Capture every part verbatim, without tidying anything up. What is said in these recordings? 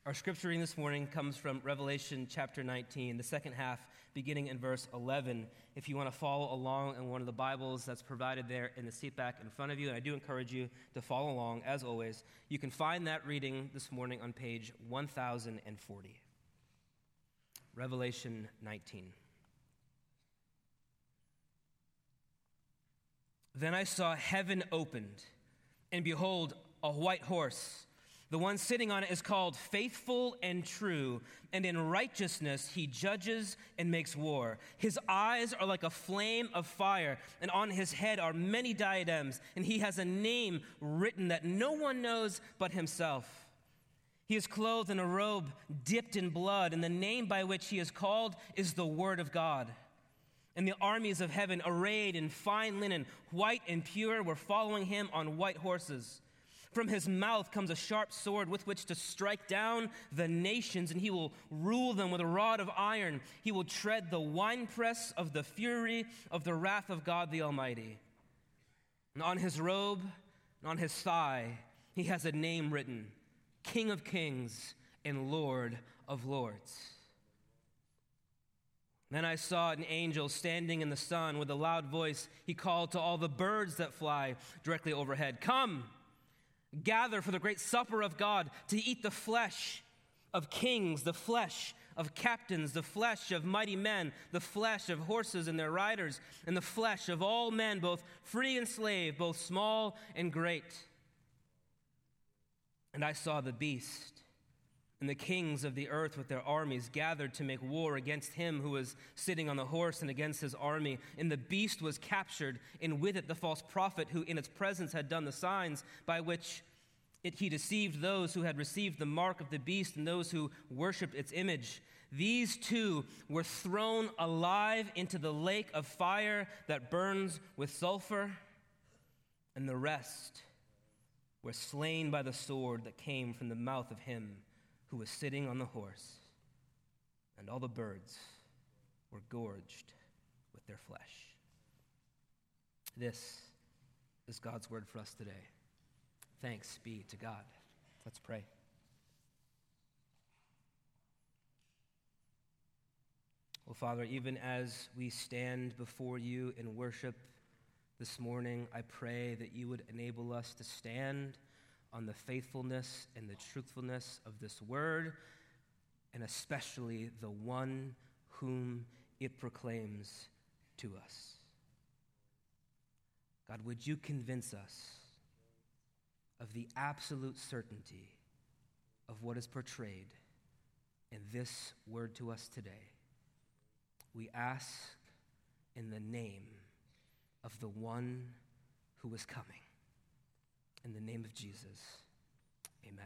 Our scripture reading this morning comes from Revelation chapter nineteen, the second half, beginning in verse eleven. If you want to follow along in one of the Bibles that's provided there in the seat back in front of you, and I do encourage you to follow along, as always, you can find that reading this morning on page one thousand forty. Revelation nineteen. Then I saw heaven opened, and behold, a white horse. The one sitting on it is called Faithful and True, and in righteousness he judges and makes war. His eyes are like a flame of fire, and on his head are many diadems, and he has a name written that no one knows but himself. He is clothed in a robe dipped in blood, and the name by which he is called is the Word of God. And the armies of heaven, arrayed in fine linen, white and pure, were following him on white horses. From his mouth comes a sharp sword with which to strike down the nations, and he will rule them with a rod of iron. He will tread the winepress of the fury of the wrath of God the Almighty. And on his robe and on his thigh he has a name written, King of Kings and Lord of Lords. Then I saw an angel standing in the sun with a loud voice. He called to all the birds that fly directly overhead, "Come! Gather for the great supper of God, to eat the flesh of kings, the flesh of captains, the flesh of mighty men, the flesh of horses and their riders, and the flesh of all men, both free and slave, both small and great." And I saw the beast and the kings of the earth with their armies gathered to make war against him who was sitting on the horse and against his army. And the beast was captured, and with it the false prophet who in its presence had done the signs by which it, he deceived those who had received the mark of the beast and those who worshipped its image. These two were thrown alive into the lake of fire that burns with sulfur, and the rest were slain by the sword that came from the mouth of him who was sitting on the horse, and all the birds were gorged with their flesh. This is God's word for us today. Thanks be to God. Let's pray. Well, Father, even as we stand before you in worship this morning, I pray that you would enable us to stand on the faithfulness and the truthfulness of this word, and especially the one whom it proclaims to us. God, would you convince us of the absolute certainty of what is portrayed in this word to us today? We ask in the name of the one who is coming. In the name of Jesus, amen.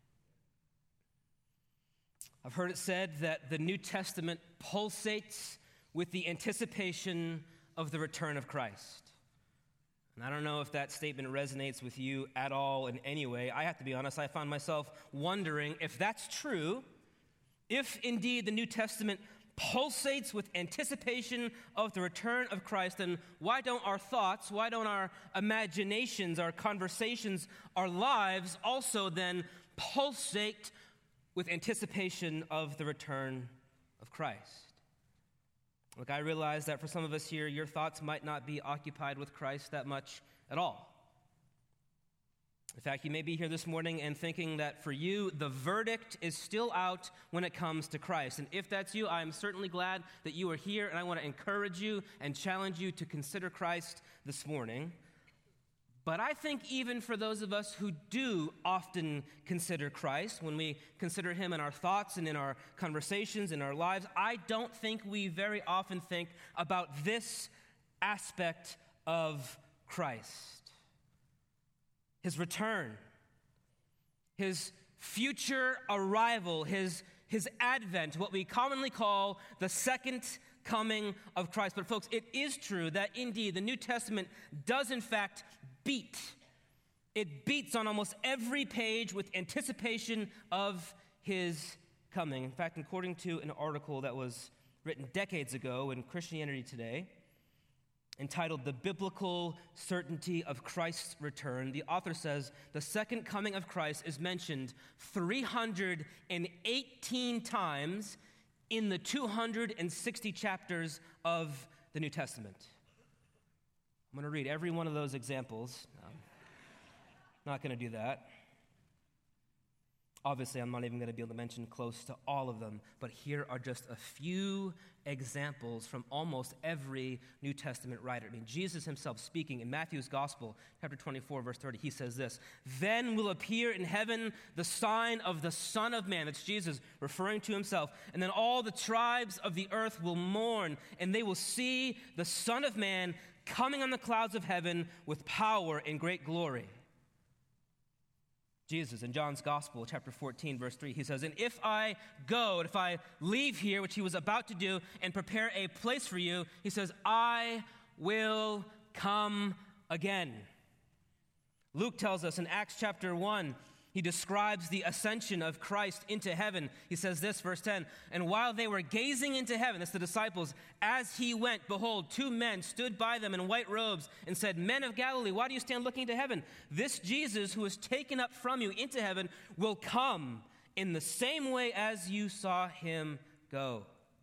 I've heard it said that the New Testament pulsates with the anticipation of the return of Christ. And I don't know if that statement resonates with you at all in any way. I have to be honest, I found myself wondering if that's true, if indeed the New Testament pulsates with anticipation of the return of Christ, then why don't our thoughts, why don't our imaginations, our conversations, our lives also then pulsate with anticipation of the return of Christ? Look, I realize that for some of us here, your thoughts might not be occupied with Christ that much at all. In fact, you may be here this morning and thinking that for you, the verdict is still out when it comes to Christ. And if that's you, I'm certainly glad that you are here, and I want to encourage you and challenge you to consider Christ this morning. But I think even for those of us who do often consider Christ, when we consider him in our thoughts and in our conversations, in our lives, I don't think we very often think about this aspect of Christ. His return, his future arrival, his, his advent, what we commonly call the second coming of Christ. But folks, it is true that indeed the New Testament does in fact beat. It beats on almost every page with anticipation of his coming. In fact, according to an article that was written decades ago in Christianity Today, entitled The Biblical Certainty of Christ's Return, the author says the second coming of Christ is mentioned three hundred eighteen times in the two hundred sixty chapters of the New Testament. I'm going to read every one of those examples. I'm not going to do that. Obviously, I'm not even going to be able to mention close to all of them, but here are just a few examples from almost every New Testament writer. I mean, Jesus himself speaking in Matthew's Gospel, chapter twenty-four, verse thirty, he says this, "Then will appear in heaven the sign of the Son of Man." That's Jesus referring to himself. "And then all the tribes of the earth will mourn, and they will see the Son of Man coming on the clouds of heaven with power and great glory." Jesus, in John's Gospel, chapter fourteen, verse three, he says, "And if I go, if I leave here," which he was about to do, "and prepare a place for you," he says, "I will come again." Luke tells us in Acts chapter one, he describes the ascension of Christ into heaven. He says this, verse ten, "And while they were gazing into heaven," that's the disciples, "as he went, behold, two men stood by them in white robes and said, 'Men of Galilee, why do you stand looking to heaven? This Jesus who was taken up from you into heaven will come in the same way as you saw him go.'"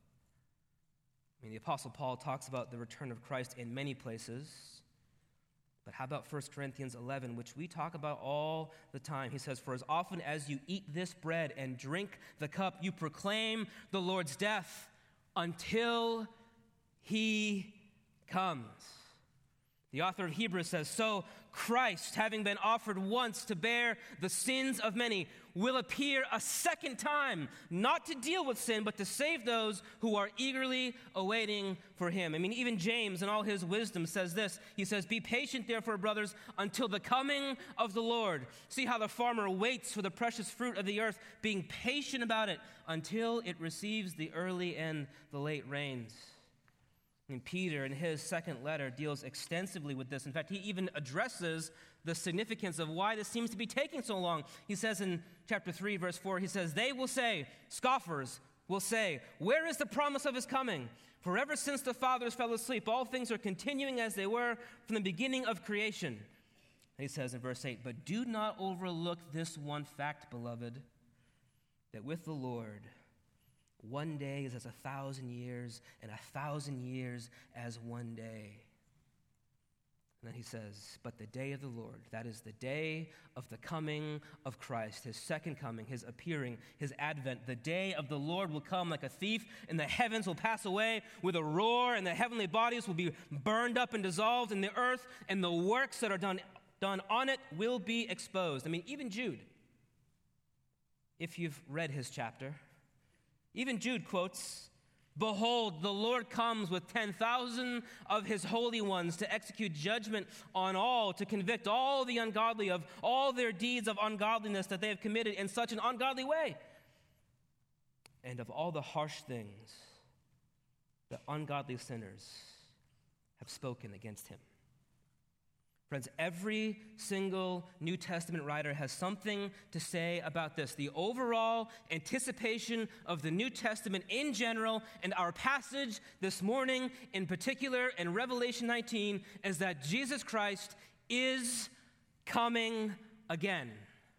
I mean, the Apostle Paul talks about the return of Christ in many places. But how about First Corinthians eleven, which we talk about all the time? He says, "For as often as you eat this bread and drink the cup, you proclaim the Lord's death until he comes." The author of Hebrews says, "So Christ, having been offered once to bear the sins of many, will appear a second time, not to deal with sin, but to save those who are eagerly awaiting for him." I mean, even James, in all his wisdom, says this. He says, "Be patient, therefore, brothers, until the coming of the Lord. See how the farmer waits for the precious fruit of the earth, being patient about it until it receives the early and the late rains." And Peter, in his second letter, deals extensively with this. In fact, he even addresses the significance of why this seems to be taking so long. He says in chapter three, verse four, he says, "They will say," scoffers will say, "Where is the promise of his coming? For ever since the fathers fell asleep, all things are continuing as they were from the beginning of creation." And he says in verse eight, "But do not overlook this one fact, beloved, that with the Lord, one day is as a thousand years, and a thousand years as one day." And then he says, "But the day of the Lord," that is the day of the coming of Christ, his second coming, his appearing, his advent, "the day of the Lord will come like a thief, and the heavens will pass away with a roar, and the heavenly bodies will be burned up and dissolved in the earth, and the works that are done, done on it will be exposed." I mean, even Jude, if you've read his chapter, even Jude quotes, "Behold, the Lord comes with ten thousand of his holy ones to execute judgment on all, to convict all the ungodly of all their deeds of ungodliness that they have committed in such an ungodly way, and of all the harsh things that ungodly sinners have spoken against him." Friends, every single New Testament writer has something to say about this. The overall anticipation of the New Testament in general, and our passage this morning in particular in Revelation nineteen, is that Jesus Christ is coming again.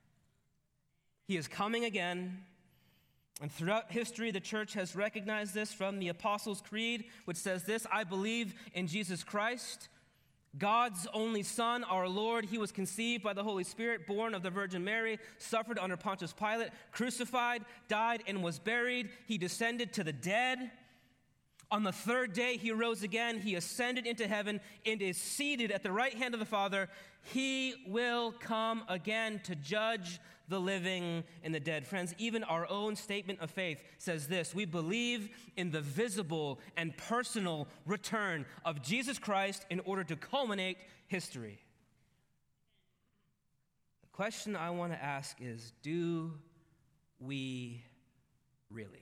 He is coming again. And throughout history, the church has recognized this from the Apostles' Creed, which says this: "I believe in Jesus Christ, God's only Son, our Lord. He was conceived by the Holy Spirit, born of the Virgin Mary, suffered under Pontius Pilate, crucified, died, and was buried. He descended to the dead. On the third day, he rose again. He ascended into heaven and is seated at the right hand of the Father. He will come again to judge the living and the dead." Friends, even our own statement of faith says this: we believe in the visible and personal return of Jesus Christ in order to culminate history. The question I want to ask is, do we really?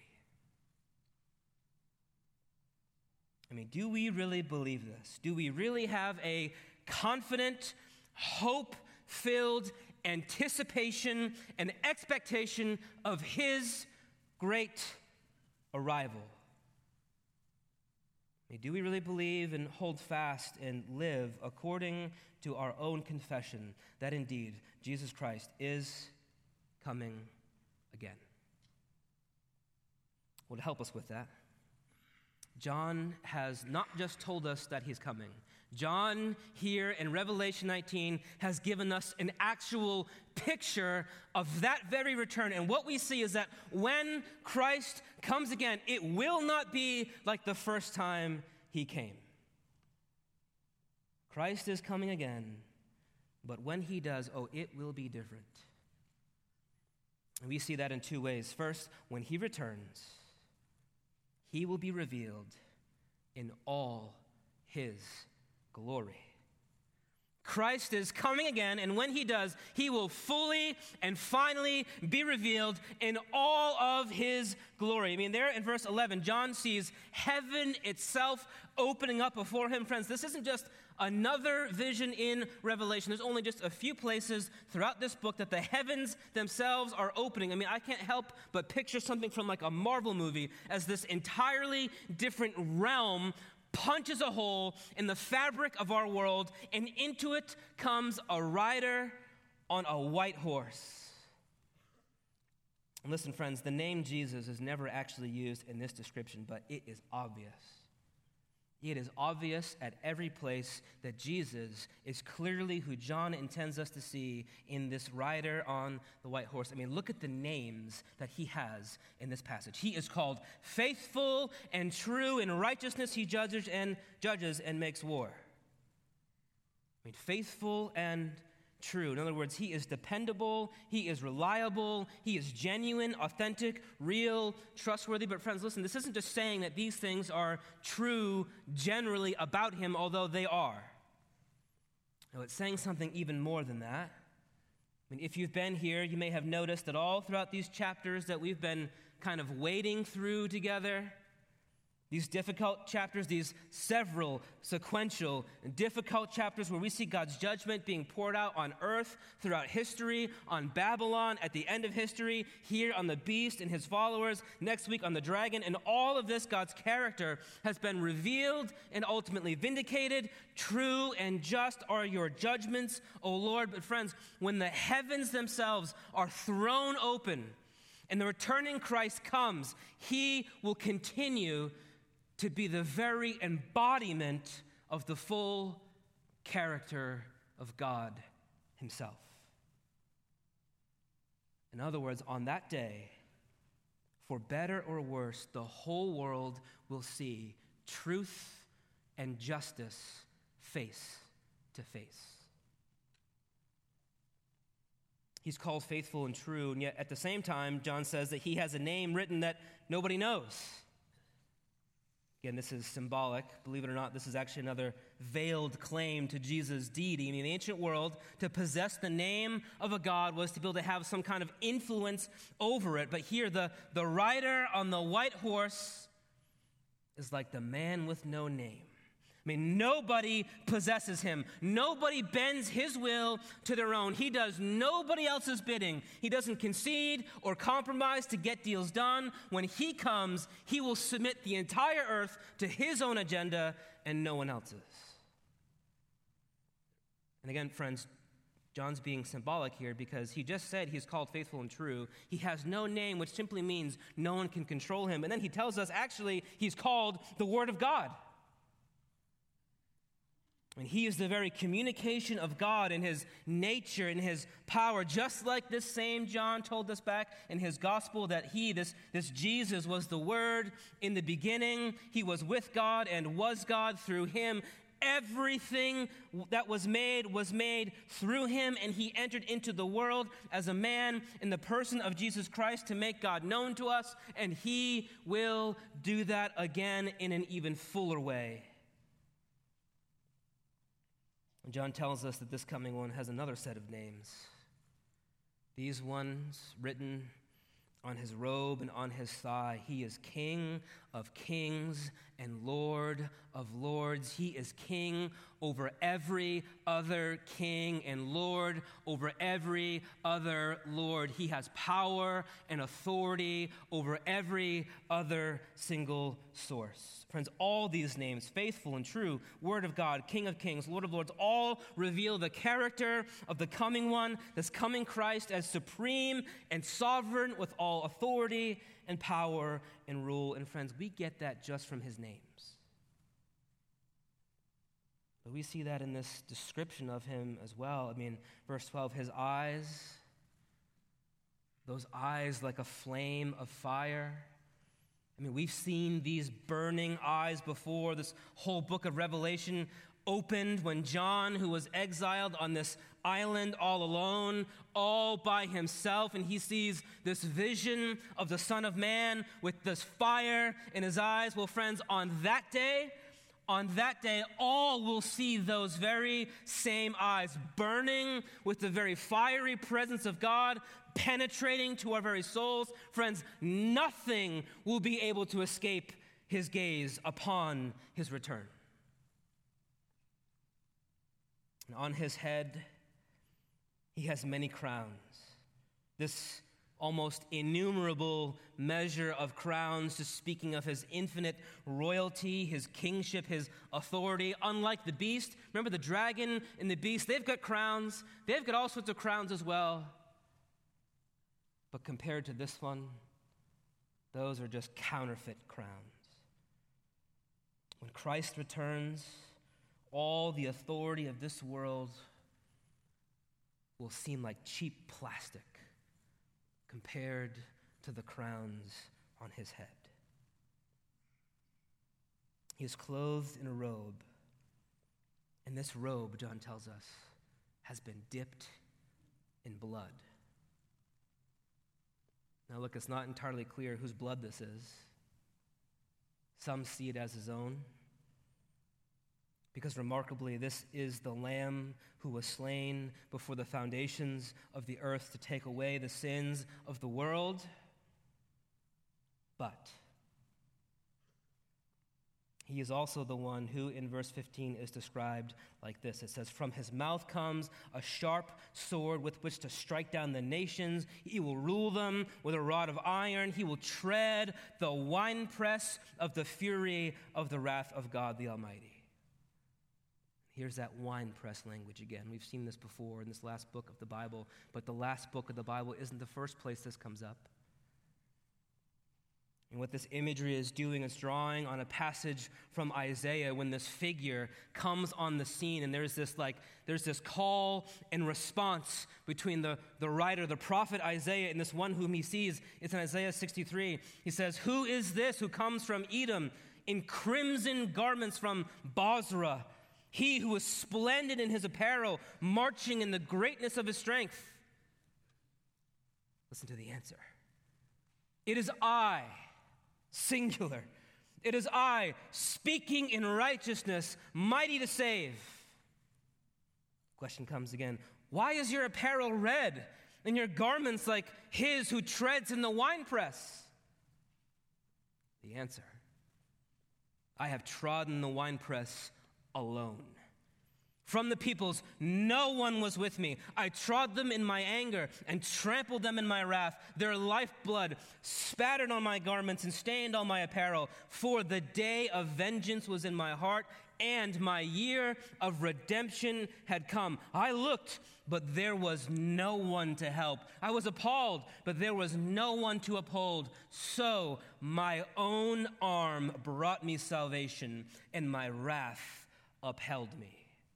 I mean, do we really believe this? Do we really have a confident, hope-filled anticipation and expectation of his great arrival? I mean, do we really believe and hold fast and live according to our own confession that indeed Jesus Christ is coming again? Well, to help us with that, John has not just told us that he's coming. John, here in Revelation nineteen, has given us an actual picture of that very return. And what we see is that when Christ comes again, it will not be like the first time he came. Christ is coming again, but when he does, oh, it will be different. And we see that in two ways. First, when he returns, he will be revealed in all his glory. Christ is coming again, and when he does, he will fully and finally be revealed in all of his glory. I mean, there in verse eleven, John sees heaven itself opening up before him. Friends, this isn't just another vision in Revelation. There's only just a few places throughout this book that the heavens themselves are opening. I mean, I can't help but picture something from like a Marvel movie as this entirely different realm punches a hole in the fabric of our world, and into it comes a rider on a white horse. And listen, friends, the name Jesus is never actually used in this description, but it is obvious. It is obvious at every place that Jesus is clearly who John intends us to see in this rider on the white horse. I mean, look at the names that he has in this passage. He is called faithful and true. In righteousness he judges and judges and makes war. I mean, faithful and true. In other words, he is dependable, he is reliable, he is genuine, authentic, real, trustworthy. But friends, listen, this isn't just saying that these things are true generally about him, although they are. No, it's saying something even more than that. I mean, if you've been here, you may have noticed that all throughout these chapters that we've been kind of wading through together, these difficult chapters, these several sequential and difficult chapters where we see God's judgment being poured out on earth throughout history, on Babylon at the end of history, here on the beast and his followers, next week on the dragon. And all of this, God's character has been revealed and ultimately vindicated. True and just are your judgments, O Lord. But friends, when the heavens themselves are thrown open and the returning Christ comes, he will continue to be the very embodiment of the full character of God himself. In other words, on that day, for better or worse, the whole world will see truth and justice face to face. He's called faithful and true, and yet at the same time, John says that he has a name written that nobody knows. Again, this is symbolic. Believe it or not, this is actually another veiled claim to Jesus' deity. In the ancient world, to possess the name of a god was to be able to have some kind of influence over it. But here, the, the rider on the white horse is like the man with no name. I mean, nobody possesses him. Nobody bends his will to their own. He does nobody else's bidding. He doesn't concede or compromise to get deals done. When he comes, he will submit the entire earth to his own agenda and no one else's. And again, friends, John's being symbolic here because he just said he's called faithful and true. He has no name, which simply means no one can control him. And then he tells us, actually, he's called the Word of God. And he is the very communication of God in his nature and his power, just like this same John told us back in his gospel that he, this, this Jesus, was the Word in the beginning. He was with God and was God. Through him, everything that was made was made through him, and he entered into the world as a man in the person of Jesus Christ to make God known to us, and he will do that again in an even fuller way. John tells us that this coming one has another set of names. These ones written on his robe and on his thigh. He is King of kings and Lord of lords. He is king over every other king and Lord over every other Lord. He has power and authority over every other single source. Friends, all these names, faithful and true, Word of God, King of kings, Lord of lords, all reveal the character of the coming one, this coming Christ as supreme and sovereign with all authority and power and rule. And friends, we get that just from his names. But we see that in this description of him as well. I mean, verse twelve, his eyes, those eyes like a flame of fire. I mean, we've seen these burning eyes before. This whole book of Revelation opened when John, who was exiled on this island all alone, all by himself, and he sees this vision of the Son of Man with this fire in his eyes. Well, friends, on that day, on that day, all will see those very same eyes burning with the very fiery presence of God, penetrating to our very souls. Friends, nothing will be able to escape his gaze upon his return. And on his head, he has many crowns. This almost innumerable measure of crowns, just speaking of his infinite royalty, his kingship, his authority. Unlike the beast, remember the dragon and the beast, they've got crowns. They've got all sorts of crowns as well. But compared to this one, those are just counterfeit crowns. When Christ returns, all the authority of this world will seem like cheap plastic compared to the crowns on his head. He is clothed in a robe, and this robe, John tells us, has been dipped in blood. Now look, it's not entirely clear whose blood this is. Some see it as his own, because remarkably, this is the Lamb who was slain before the foundations of the earth to take away the sins of the world. But he is also the one who, in verse fifteen, is described like this. It says, "From his mouth comes a sharp sword with which to strike down the nations. He will rule them with a rod of iron. He will tread the winepress of the fury of the wrath of God the Almighty." Here's that winepress language again. We've seen this before in this last book of the Bible, but the last book of the Bible isn't the first place this comes up. And what this imagery is doing is drawing on a passage from Isaiah when this figure comes on the scene, and there's this like there's this call and response between the, the writer, the prophet Isaiah, and this one whom he sees. It's in Isaiah sixty-three. He says, "Who is this who comes from Edom in crimson garments from Bozrah? He who is splendid in his apparel, marching in the greatness of his strength." Listen to the answer. "It is I," singular. "It is I, speaking in righteousness, mighty to save." Question comes again. "Why is your apparel red and your garments like his who treads in the winepress?" The answer. "I have trodden the winepress alone. From the peoples, no one was with me. I trod them in my anger and trampled them in my wrath. Their lifeblood spattered on my garments and stained all my apparel. For the day of vengeance was in my heart, and my year of redemption had come. I looked, but there was no one to help. I was appalled, but there was no one to uphold. So my own arm brought me salvation, and my wrath upheld me."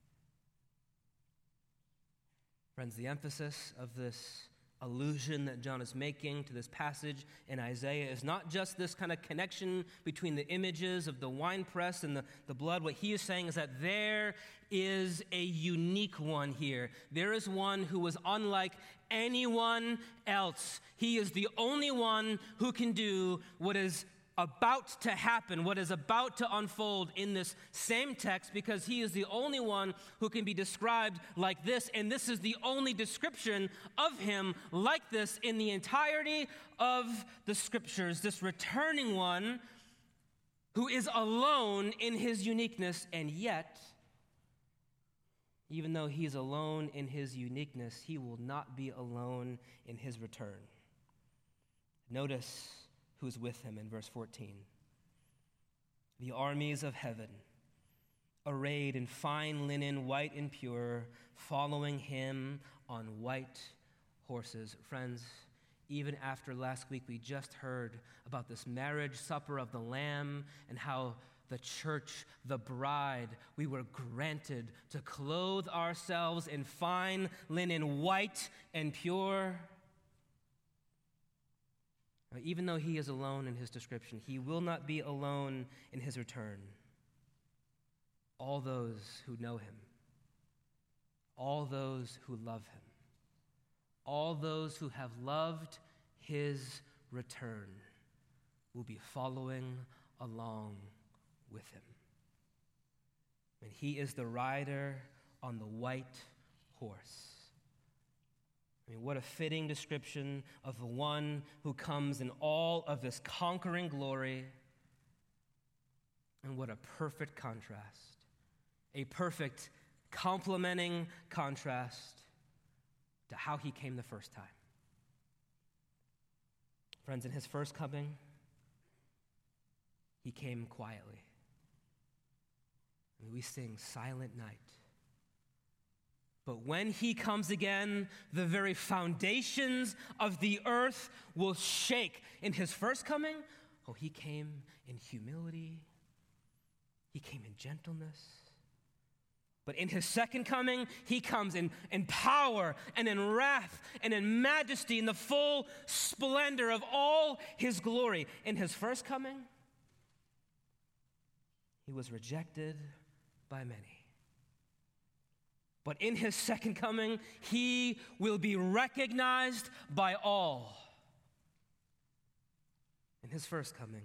Friends, the emphasis of this allusion that John is making to this passage in Isaiah is not just this kind of connection between the images of the winepress and the, the blood. What he is saying is that there is a unique one here. There is one who was unlike anyone else. He is the only one who can do what is about to happen, what is about to unfold in this same text, because he is the only one who can be described like this, and this is the only description of him like this in the entirety of the Scriptures, this returning one who is alone in his uniqueness, and yet, even though he is alone in his uniqueness, he will not be alone in his return. Notice who's with him in verse fourteen. The armies of heaven, arrayed in fine linen, white and pure, following him on white horses. Friends, even after last week, we just heard about this marriage supper of the Lamb and how the church, the bride, we were granted to clothe ourselves in fine linen, white and pure. Now, even though he is alone in his description, he will not be alone in his return. All those who know him, all those who love him, all those who have loved his return will be following along with him. And he is the rider on the white horse. I mean, what a fitting description of the one who comes in all of this conquering glory. And what a perfect contrast, a perfect complementing contrast to how he came the first time. Friends, in his first coming, he came quietly. I mean, we sing Silent Night. But when he comes again, the very foundations of the earth will shake. In his first coming, oh, he came in humility. He came in gentleness. But in his second coming, he comes in, in power and in wrath and in majesty, in the full splendor of all his glory. In his first coming, he was rejected by many. But in his second coming, he will be recognized by all. In his first coming,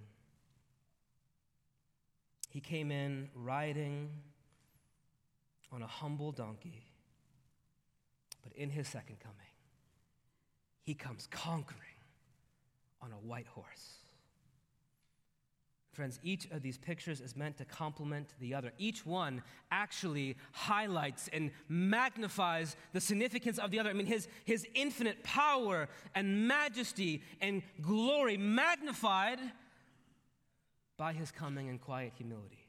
he came in riding on a humble donkey. But in his second coming, he comes conquering on a white horse. Friends, each of these pictures is meant to complement the other. Each one actually highlights and magnifies the significance of the other. I mean, his, his infinite power and majesty and glory magnified by his coming and quiet humility.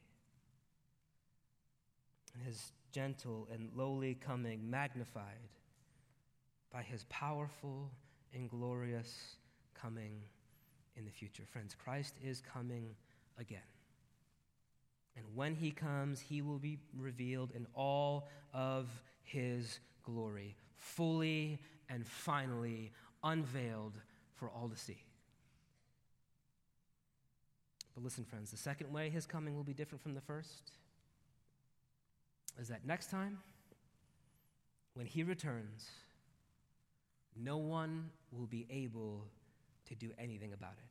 And his gentle and lowly coming magnified by his powerful and glorious coming in the future. Friends, Christ is coming again. And when he comes, he will be revealed in all of his glory, fully and finally unveiled for all to see. But listen, friends, the second way his coming will be different from the first is that next time, when he returns, no one will be able to do anything about it.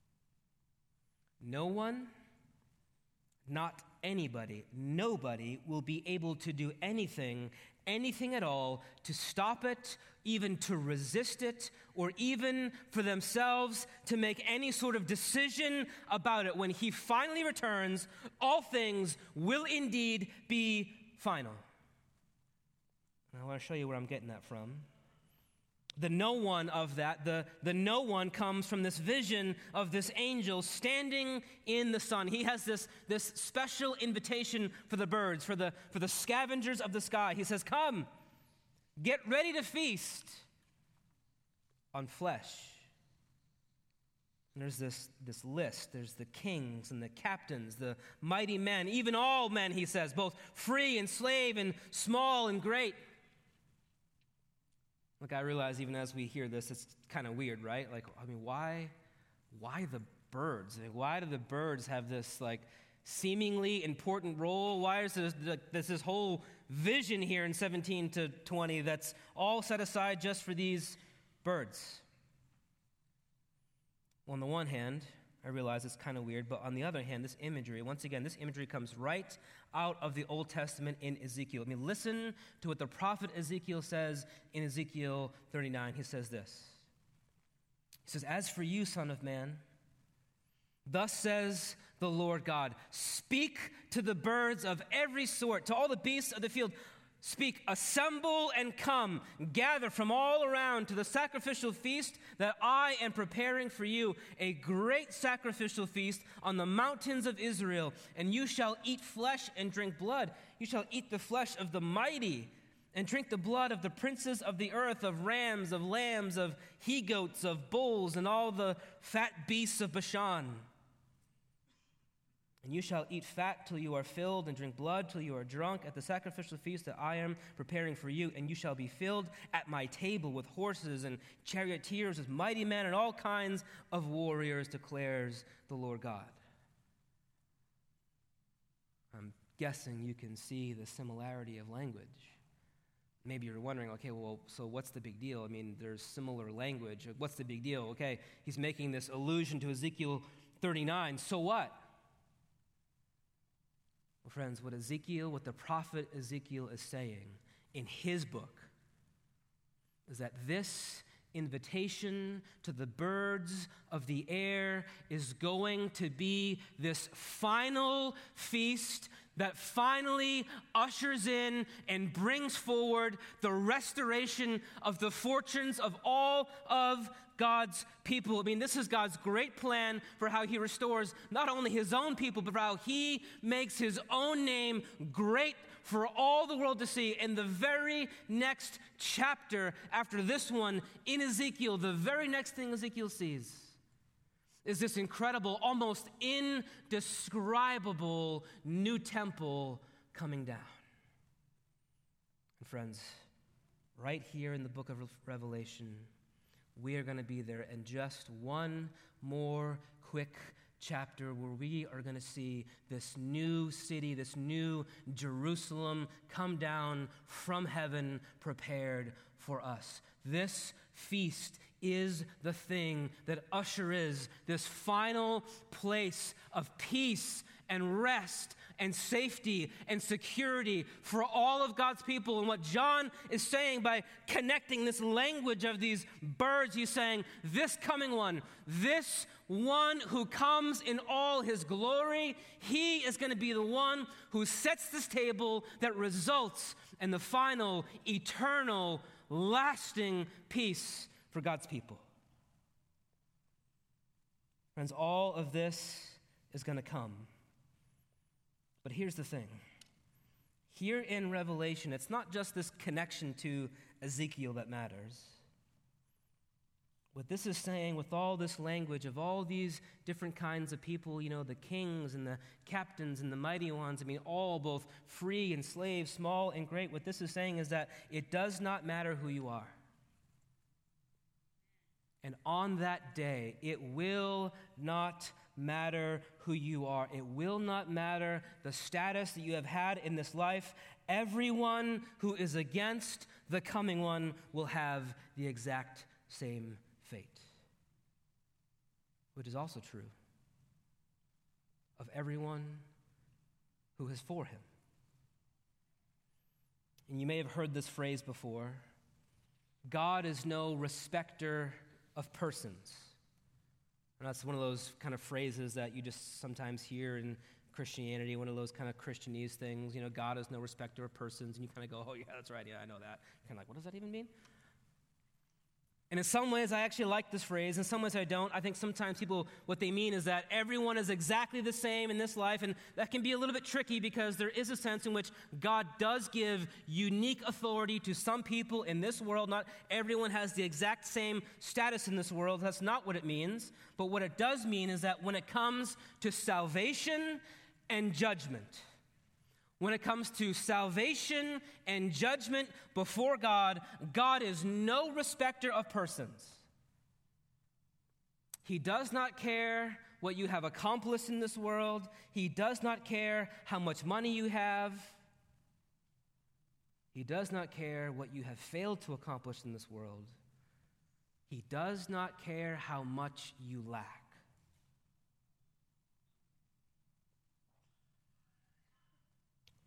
No one, not anybody, nobody will be able to do anything, anything at all to stop it, even to resist it, or even for themselves to make any sort of decision about it. When he finally returns, all things will indeed be final. And I want to show you where I'm getting that from. The no one of that, the, the no one comes from this vision of this angel standing in the sun. He has this, this special invitation for the birds, for the, for the scavengers of the sky. He says, come, get ready to feast on flesh. And there's this, this list. There's the kings and the captains, the mighty men, even all men, he says, both free and slave and small and great. Look, I realize even as we hear this, it's kind of weird, right? Like, I mean, why, why the birds? I mean, why do the birds have this, like, seemingly important role? Why is there this, this whole vision here in seventeen to twenty that's all set aside just for these birds? Well, on the one hand, I realize it's kind of weird, but on the other hand, this imagery, once again, this imagery comes right out of the Old Testament in Ezekiel. I mean, listen to what the prophet Ezekiel says in Ezekiel thirty-nine. He says this. He says, "As for you, son of man, thus says the Lord God, speak to the birds of every sort, to all the beasts of the field. Speak, assemble and come, gather from all around to the sacrificial feast that I am preparing for you, a great sacrificial feast on the mountains of Israel. And you shall eat flesh and drink blood. You shall eat the flesh of the mighty and drink the blood of the princes of the earth, of rams, of lambs, of he-goats, of bulls, and all the fat beasts of Bashan. And you shall eat fat till you are filled, and drink blood till you are drunk at the sacrificial feast that I am preparing for you. And you shall be filled at my table with horses and charioteers, with mighty men and all kinds of warriors, declares the Lord God." I'm guessing you can see the similarity of language. Maybe you're wondering, okay, well, so what's the big deal? I mean, there's similar language. What's the big deal? Okay, he's making this allusion to Ezekiel thirty-nine. So what? Well, friends, what Ezekiel, what the prophet Ezekiel is saying in his book is that this invitation to the birds of the air is going to be this final feast that finally ushers in and brings forward the restoration of the fortunes of all of God's people. I mean, this is God's great plan for how he restores not only his own people, but for how he makes his own name great for all the world to see. In the very next chapter after this one in Ezekiel, the very next thing Ezekiel sees is this incredible, almost indescribable new temple coming down. And friends, right here in the book of Revelation, we are going to be there in just one more quick chapter where we are going to see this new city, this new Jerusalem come down from heaven prepared for us. This feast is the thing that ushers this final place of peace and rest and safety and security for all of God's people. And what John is saying by connecting this language of these birds, he's saying, this coming one, this one who comes in all his glory, he is going to be the one who sets this table that results in the final, eternal, lasting peace for God's people. Friends, all of this is going to come. But here's the thing. Here in Revelation, it's not just this connection to Ezekiel that matters. What this is saying with all this language of all these different kinds of people, you know, the kings and the captains and the mighty ones, I mean, all both free and slaves, small and great, what this is saying is that it does not matter who you are. And on that day, it will not matter who you are. It will not matter the status that you have had in this life. Everyone who is against the coming one will have the exact same fate, which is also true of everyone who is for him. And you may have heard this phrase before: God is no respecter of persons. And that's one of those kind of phrases that you just sometimes hear in Christianity, one of those kind of Christianese things. You know, God is no respecter of persons. And you kind of go, oh, yeah, that's right. Yeah, I know that. Kind of like, what does that even mean? And in some ways, I actually like this phrase. In some ways, I don't. I think sometimes people, what they mean is that everyone is exactly the same in this life. And that can be a little bit tricky because there is a sense in which God does give unique authority to some people in this world. Not everyone has the exact same status in this world. That's not what it means. But what it does mean is that when it comes to salvation and judgment, when it comes to salvation and judgment before God, God is no respecter of persons. He does not care what you have accomplished in this world. He does not care how much money you have. He does not care what you have failed to accomplish in this world. He does not care how much you lack.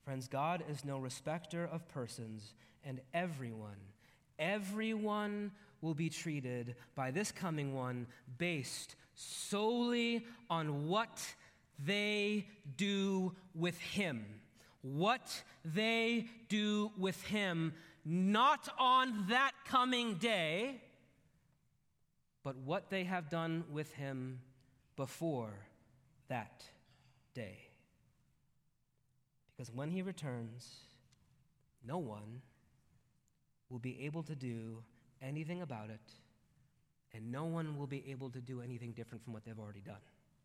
Friends, God is no respecter of persons, and everyone, everyone will be treated by this coming one based solely on what they do with him. What they do with him, not on that coming day, but what they have done with him before that day. Because when he returns, no one will be able to do anything about it, and no one will be able to do anything different from what they've already done.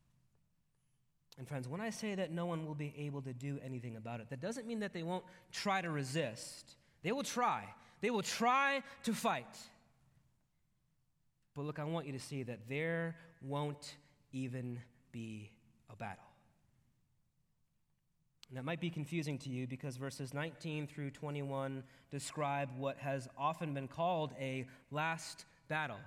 And friends, when I say that no one will be able to do anything about it, that doesn't mean that they won't try to resist. They will try. They will try to fight. But look, I want you to see that there won't even be a battle. And that might be confusing to you because verses nineteen through twenty-one describe what has often been called a last battle.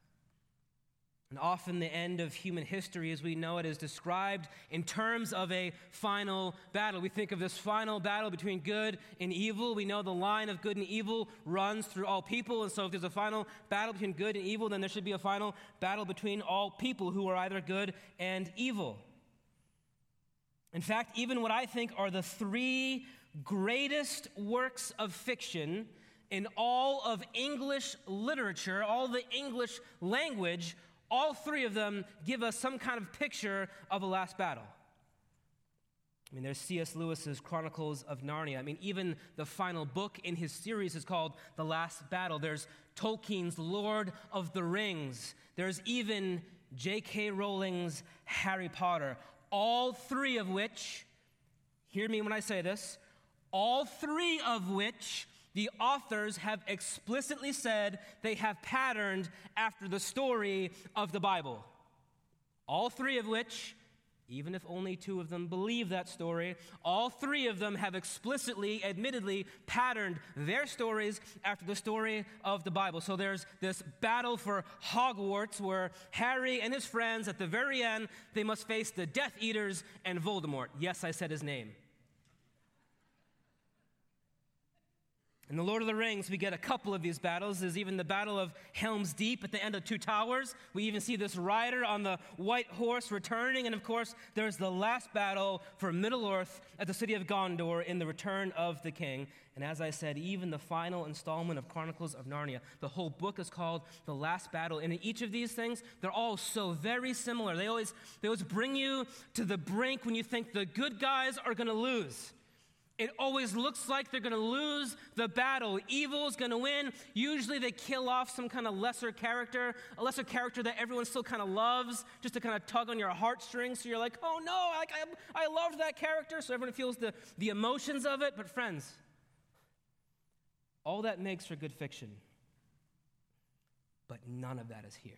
And often the end of human history as we know it is described in terms of a final battle. We think of this final battle between good and evil. We know the line of good and evil runs through all people. And so if there's a final battle between good and evil, then there should be a final battle between all people who are either good and evil. In fact, even what I think are the three greatest works of fiction in all of English literature, all the English language, all three of them give us some kind of picture of a last battle. I mean, there's C S Lewis's Chronicles of Narnia. I mean, even the final book in his series is called The Last Battle. There's Tolkien's Lord of the Rings. There's even J K Rowling's Harry Potter. All three of which, hear me when I say this, all three of which the authors have explicitly said they have patterned after the story of the Bible. All three of which, even if only two of them believe that story, all three of them have explicitly, admittedly, patterned their stories after the story of the Bible. So there's this battle for Hogwarts where Harry and his friends, at the very end, they must face the Death Eaters and Voldemort. Yes, I said his name. In The Lord of the Rings, we get a couple of these battles. There's even the Battle of Helm's Deep at the end of Two Towers. We even see this rider on the white horse returning. And of course, there's the last battle for Middle-earth at the city of Gondor in the Return of the King. And as I said, even the final installment of Chronicles of Narnia, the whole book is called The Last Battle. And in each of these things, they're all so very similar. They always, they always bring you to the brink when you think the good guys are going to lose. It always looks like they're going to lose the battle. Evil is going to win. Usually they kill off some kind of lesser character, a lesser character that everyone still kind of loves, just to kind of tug on your heartstrings. So you're like, oh no, like I, I loved that character. So everyone feels the, the emotions of it. But friends, all that makes for good fiction. But none of that is here.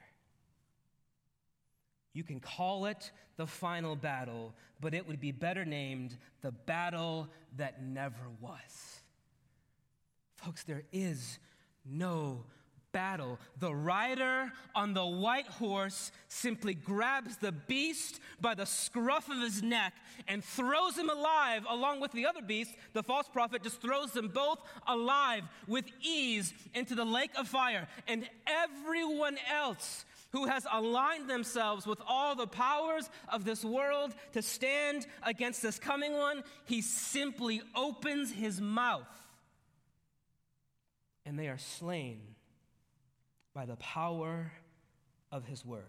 You can call it the final battle, but it would be better named the battle that never was. Folks, there is no battle. The rider on the white horse simply grabs the beast by the scruff of his neck and throws him alive along with the other beast. The false prophet just throws them both alive with ease into the lake of fire. And everyone else who has aligned themselves with all the powers of this world to stand against this coming one, he simply opens his mouth and they are slain by the power of his word.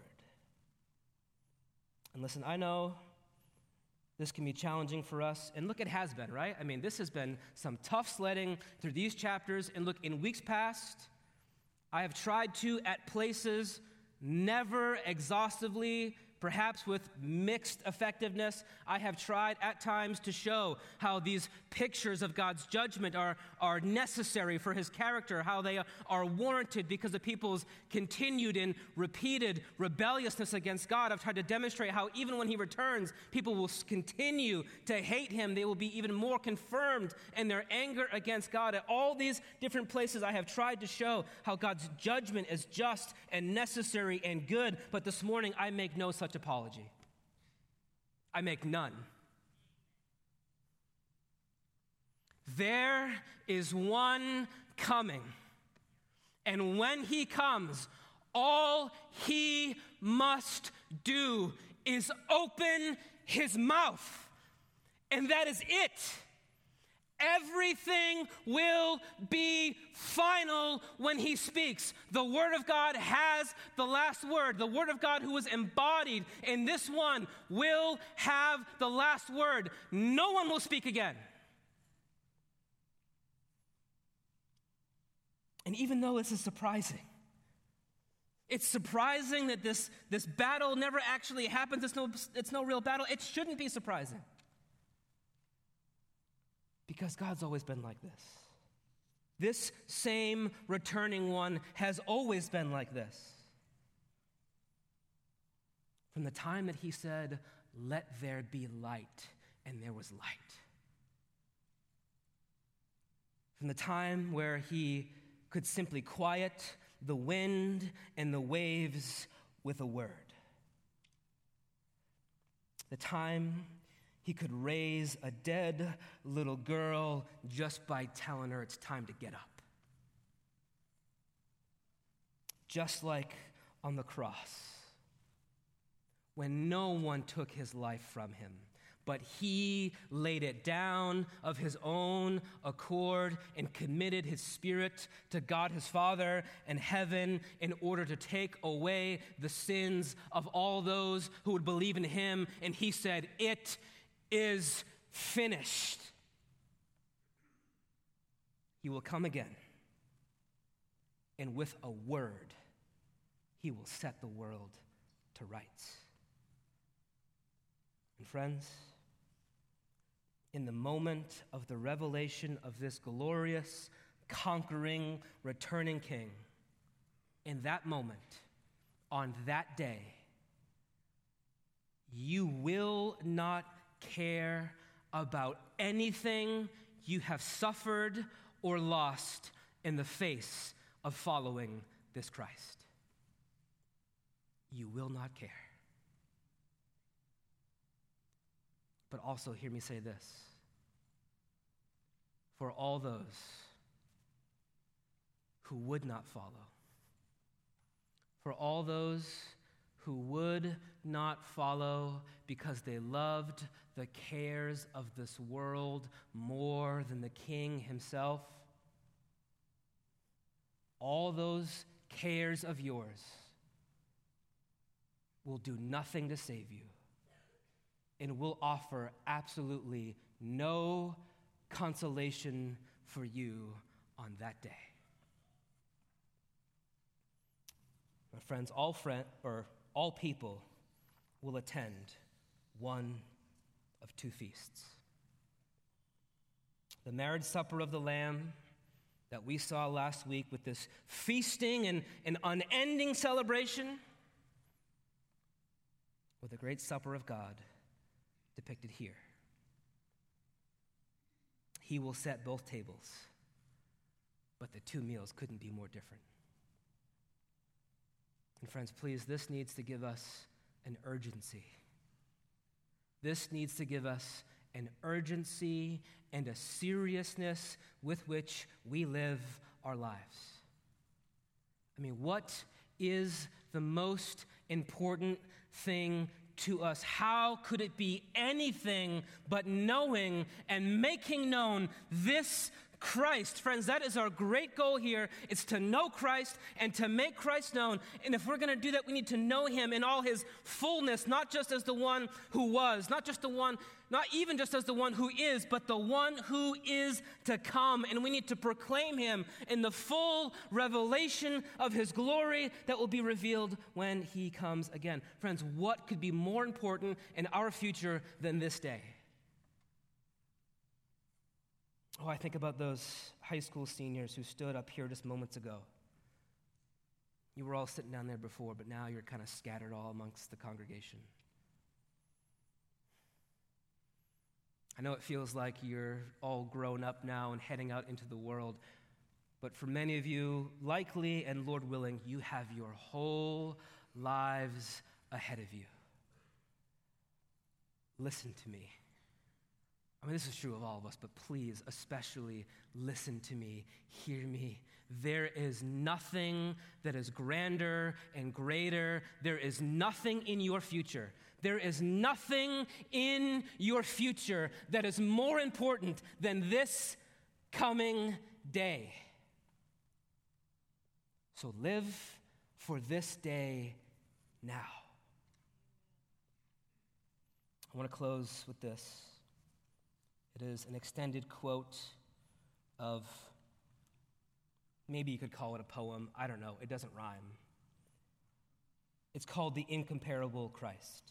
And listen, I know this can be challenging for us, and look, it has been, right? I mean, this has been some tough sledding through these chapters, and look, in weeks past, I have tried to, at places, never exhaustively, perhaps with mixed effectiveness, I have tried at times to show how these pictures of God's judgment are, are necessary for his character, how they are warranted because of people's continued and repeated rebelliousness against God. I've tried to demonstrate how even when he returns, people will continue to hate him. They will be even more confirmed in their anger against God. At all these different places, I have tried to show how God's judgment is just and necessary and good. But this morning, I make no such apology. I make none. There is one coming. And when he comes, all he must do is open his mouth. And that is it. Everything will be final when he speaks. The Word of God has the last word. The Word of God, who is embodied in this one, will have the last word. No one will speak again. And even though this is surprising, it's surprising that this, this battle never actually happens. It's no, it's no real battle. It shouldn't be surprising. Because God's always been like this. This same returning one has always been like this. From the time that he said, "Let there be light," and there was light. From the time where he could simply quiet the wind and the waves with a word. The time he could raise a dead little girl just by telling her it's time to get up. Just like on the cross, when no one took his life from him, but he laid it down of his own accord and committed his spirit to God his Father and heaven in order to take away the sins of all those who would believe in him. And he said, "It is finished." He will come again, and with a word, he will set the world to rights. And friends, in the moment of the revelation of this glorious, conquering, returning King, in that moment, on that day, you will not care about anything you have suffered or lost in the face of following this Christ. You will not care. But also, hear me say this. For all those who would not follow, for all those who would not follow because they loved the cares of this world more than the King himself, all those cares of yours will do nothing to save you and will offer absolutely no consolation for you on that day. My friends, all friend or all people will attend one of two feasts. The marriage supper of the Lamb that we saw last week with this feasting and an unending celebration, or the great supper of God depicted here. He will set both tables, but the two meals couldn't be more different. And friends, please, this needs to give us an urgency. This needs to give us an urgency and a seriousness with which we live our lives. I mean, what is the most important thing to us? How could it be anything but knowing and making known this Christ? Friends, that is our great goal here. It's to know Christ and to make Christ known. And if we're going to do that, we need to know him in all his fullness, not just as the one who was, not just the one, not even just as the one who is, but the one who is to come. And we need to proclaim him in the full revelation of his glory that will be revealed when he comes again. Friends, what could be more important in our future than this day? Oh, I think about those high school seniors who stood up here just moments ago. You were all sitting down there before, but now you're kind of scattered all amongst the congregation. I know it feels like you're all grown up now and heading out into the world, but for many of you, likely and Lord willing, you have your whole lives ahead of you. Listen to me. I mean, this is true of all of us, but please, especially listen to me, hear me. There is nothing that is grander and greater. There is nothing in your future. There is nothing in your future that is more important than this coming day. So live for this day now. I want to close with this. It is an extended quote of, maybe you could call it a poem. I don't know. It doesn't rhyme. It's called The Incomparable Christ.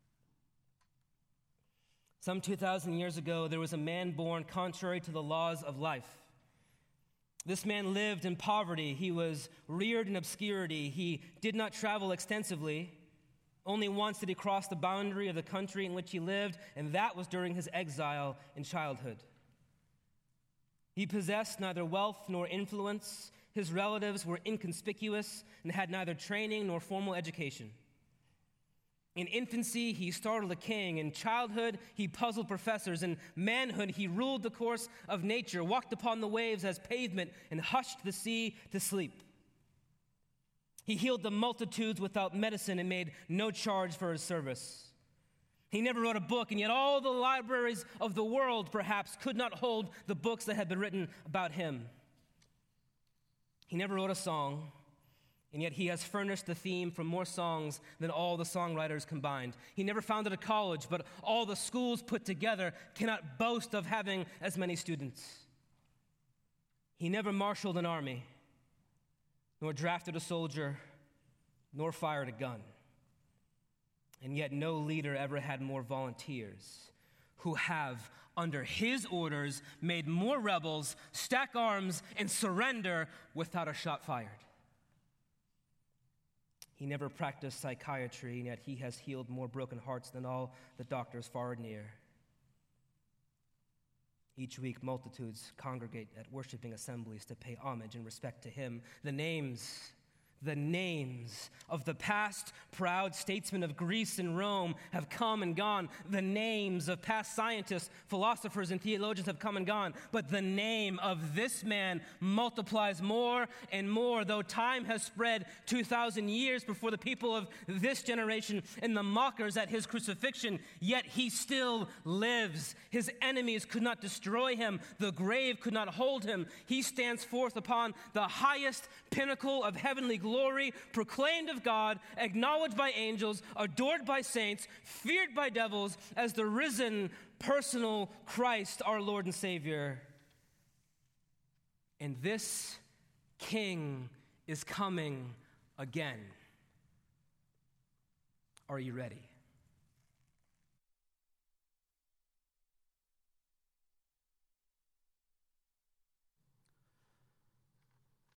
Some two thousand years ago, there was a man born contrary to the laws of life. This man lived in poverty. He was reared in obscurity. He did not travel extensively. Only once did he cross the boundary of the country in which he lived, and that was during his exile in childhood. He possessed neither wealth nor influence. His relatives were inconspicuous and had neither training nor formal education. In infancy, he startled a king. In childhood, he puzzled professors. In manhood, he ruled the course of nature, walked upon the waves as pavement, and hushed the sea to sleep. He healed the multitudes without medicine and made no charge for his service. He never wrote a book, and yet all the libraries of the world, perhaps, could not hold the books that had been written about him. He never wrote a song, and yet he has furnished the theme for more songs than all the songwriters combined. He never founded a college, but all the schools put together cannot boast of having as many students. He never marshaled an army, nor drafted a soldier, nor fired a gun. And yet no leader ever had more volunteers who have, under his orders, made more rebels stack arms and surrender without a shot fired. He never practiced psychiatry, and yet he has healed more broken hearts than all the doctors far and near. Each week, multitudes congregate at worshiping assemblies to pay homage and respect to him. The names, the names of the past proud statesmen of Greece and Rome have come and gone. The names of past scientists, philosophers, and theologians have come and gone. But the name of this man multiplies more and more, though time has spread two thousand years before the people of this generation and the mockers at his crucifixion, yet he still lives. His enemies could not destroy him. The grave could not hold him. He stands forth upon the highest pinnacle of heavenly glory, proclaimed of God, acknowledged by angels, adored by saints, feared by devils, as the risen personal Christ, our Lord and Savior. And this King is coming again. Are you ready?